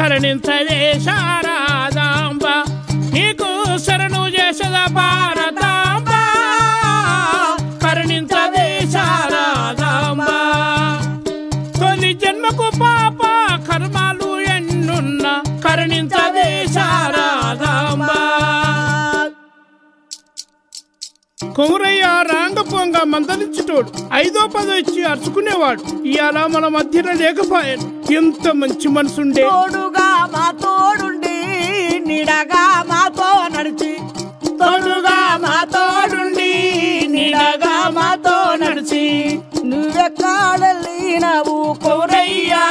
కరుణించవే శారదాంబ నీకు శరణు చేసద భారతాంబ కరుణించవే శారదాంబ తొలి జన్మకు పాప కర్మాలు ఎన్నున్న కరుణించవే శారదాంబ కొమరయ్య రాంగపోంగ మందలించుటోడు 5వ 10 ఇచ్చి అరుచుకునేవాడు. ఇవాళ మన మధ్యన లేకపోయాడు. ఎంత మంచి మనసుండే. తోడుగా మా తోడుండి నిడగా మాతో నడిచి తోడుగా మా తోడుండి నీడగా మాతో నడిచి నువ్వెక్కడెళ్ళినవు కొమరయ్యా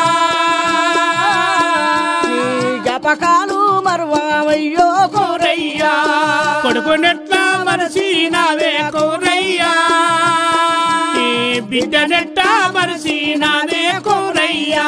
జ్ఞాపకాలు మరువయ్యో కొమరయ్యా కొడుకునెట్లా మరసినావే కొమరయ్యా నీ బిడ్డనెట్లా మరసినావే కొమరయ్యా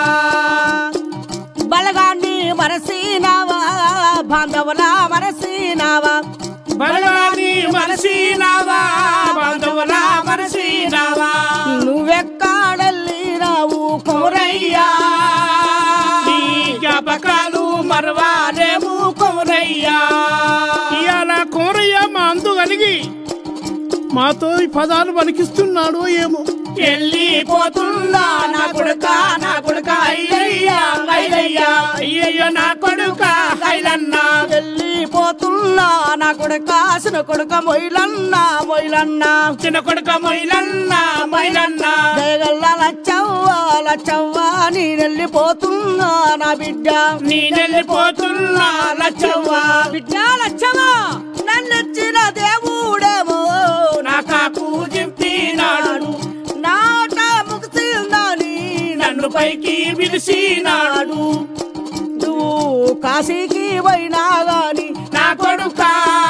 బలగాన్ని మరసినావా బాంధవులా మరసినావా బలగాన్ని మరసినావా బాంధవులా మరసినావా నువ్వెక్కడెళ్ళినావు కొమరయ్యా నీ జ్ఞాపకాలు మరవాలేము కొమరయ్యా ఇవాళ కొమరయ్య మా అందు కలిగి మాతో ఈ పదాలు పలికిస్తున్నాడు ఏమో. వెళ్ళిపోతున్నా నా కొడుక అయ్యయ్యా అయ్యయ్యా అయ్యయ్యో నా కొడుక ఐలన్నా వెళ్ళిపోతున్నా నా కొడుక చిన్న కొడుక మొయిలన్నా చిన్న కొడుక మొయిలన్నా జయగల్ల లచ్చవ్వా నేనెళ్ళిపోతున్నా నా బిడ్డ నేనెళ్ళిపోతున్నా లచ్చవ్వా బిడ్డ లచ్చవ్వా నన్నెచ్చిన దేవుడేమో నా కాకు జింపినాడు నాట ముగిసిందని నన్ను పైకి పిలిచినాడు నువ్వు కాశీకి పోయినా గాని నా కొడుకా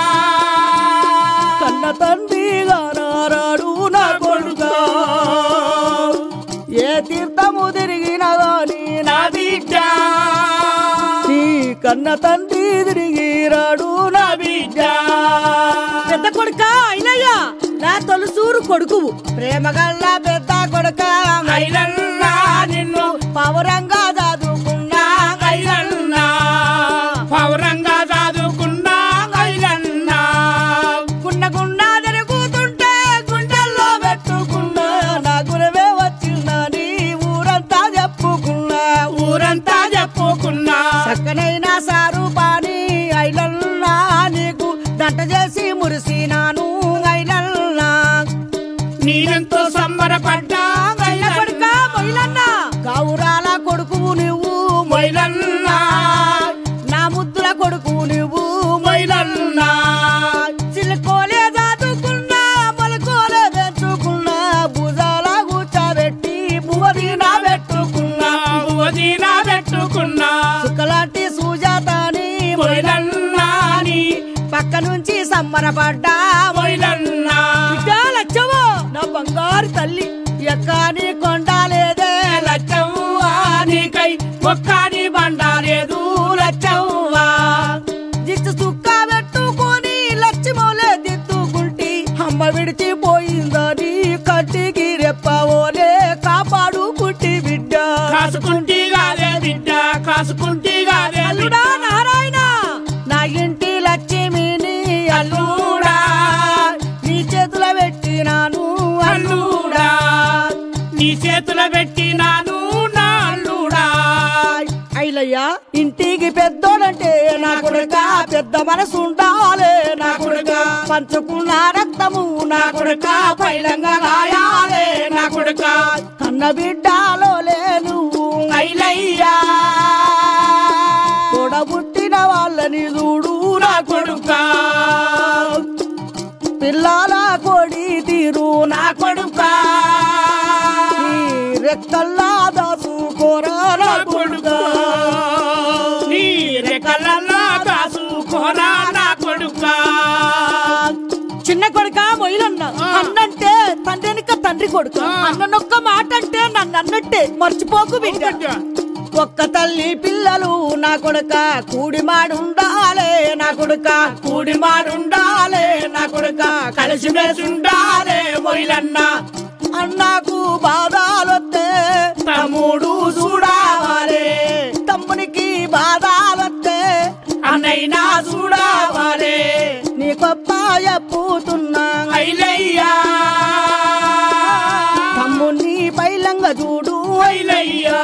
కన్న తండ్రిగా నారాడు నా కొడుకా ఏ తీర్థము తిరిగినా గాని నా బిడ్డ నీ కన్న తండ్రి తిరిగిరాడు నా బిడ్డ పెద్ద కొడుక అయినయ్యా నా తొలసూరు కొడుకువు ప్రేమగల్ల పెద్ద కొడుక ఐలన్నా నిన్ను పౌరంగా చదువుకున్నా ఐలన్నా పౌరంగా చదువుకున్నా ఐలన్నా గుండా తిరుగుతుంటే గుండెల్లో పెట్టుకున్నా నా గురవే వచ్చిందని ఊరంతా చెప్పుకున్నా చక్కనైన సారు పాని ఐలన్నా నీకు దంట చేసి మురిసినాను ఐలన్నా నేనెంతో సంబరపడ్డా కొడుక మొయిలన్నా గౌరాల కొడుకు నువ్వు మొయిలన్నా నా ముద్దుల కొడుకు నువ్వు మొయిలన్నా చిలుకోలే దాదుకున్నా మొలకోలే పెంచుకున్నా భుజాల కూర్చోబెట్టి వదినా పెట్టుకున్నా సుక్కలాంటి సుజాతని మొయిలన్నా పక్క నుంచి సంబరపడ్డా మొయిలన్నా లచ్చవో నా బంగారు తల్లి ఎక్కాని కొండాలేదే లచ్చవ్వా నీకై ఒక్కని బండాలేదు లచ్చవ్వా దిచ్చు సుక్క పెట్టుకొని లచ్చిమోలే దిత్తుకుంటి అమ్మ విడిచిపోయిందని కంటికి రెప్పవోలే కాపాడు పుట్టి బిడ్డ కాసుకుంటి గాదే అల్లుడా నారాయణ నా ఇంటి లక్ష్మిని అల్లుడా నీ చేతుల పెట్టినాను అల్లుడా నీ చేతుల పెట్టినాను నా అల్లుడా ఐలయ్యా ఇంటికి పెద్దోడంటే నా కొడుక పెద్ద మనసు ఉండాలే నా కొడుక పంచుకున్న రక్తము నా కొడుక పైలంగా గాయాలే నా కొడుక కన్న బిడ్డలో లేను ఐలయ్యా తోడబుట్టిన వాళ్ళని చూడు నా కొడుక పిల్లల కొడి తీరు నా కొడుక రెక్కల్లా దాసుకోరా నా కొడుక నీ రెక్కలల్లా దాసుకోరా నా కొడుక చిన్న కొడుక మొయిలన్న అన్నంటే తండ్రినిక తండ్రి కొడుక అన్ననొక్క మాట అంటే నన్ను అన్నట్టే మర్చిపోకు బిడ్డ ఒక్క తల్లి పిల్లలు నా కొడుక కూడిమాడుండాలే నా కొడుక కూడిమాడుండాలే నా కొడుక కలిసిమెలిసి ఉండాలే మొయిలన్న అన్నాకు బాధాలొత్తే తమ్ముడు చూడాలే తమ్ముని చూడు వైలయ్యా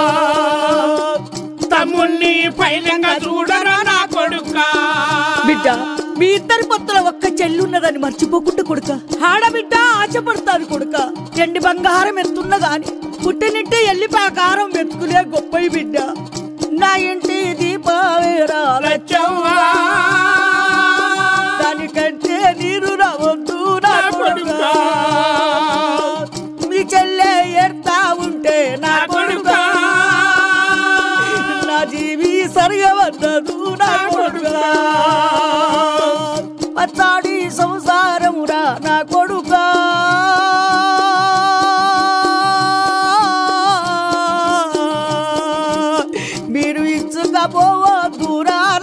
తమ్ముణ్ణి పైలంగా చూడరా నా కొడుక బిడ్డ మీ ఇద్దరి పొత్తుల ఒక్క చెల్లున్నదని మర్చిపోకుండా కొడుక ఆడబిడ్డ ఆశపడతాను కొడుక ఎండి బంగారం ఎత్తున్న గాని పుట్టినింటి ఎల్లిపాకారం వెతుకులే గొప్పయి బిడ్డ నా ఇంటి దీపావేరా లచ్చవ్వా దానికంటే నీరు రావద్దు నా కొడుక మీ చెల్లె ఎడతా ఉంటే నా కొడుక నా జీవి సరిగవద్దదు నా కొడుక పచ్చాడి సంసారమురా నా కొడుక మీరు ఇచ్చుకపోవద్దురా